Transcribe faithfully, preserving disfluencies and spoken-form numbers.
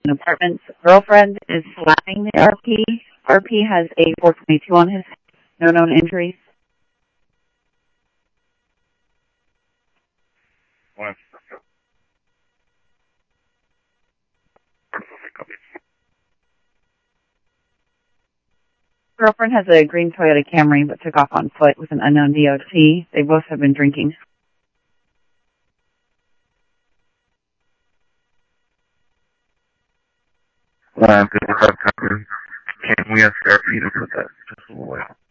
Apartments. Girlfriend is slapping the R P. R P has a four twenty-two on his head. No known injuries. What? Girlfriend has a green Toyota Camry but took off on foot with an unknown D O T. They both have been drinking. Well, I'm good with that covered. Can we ask R P to put that just a little way?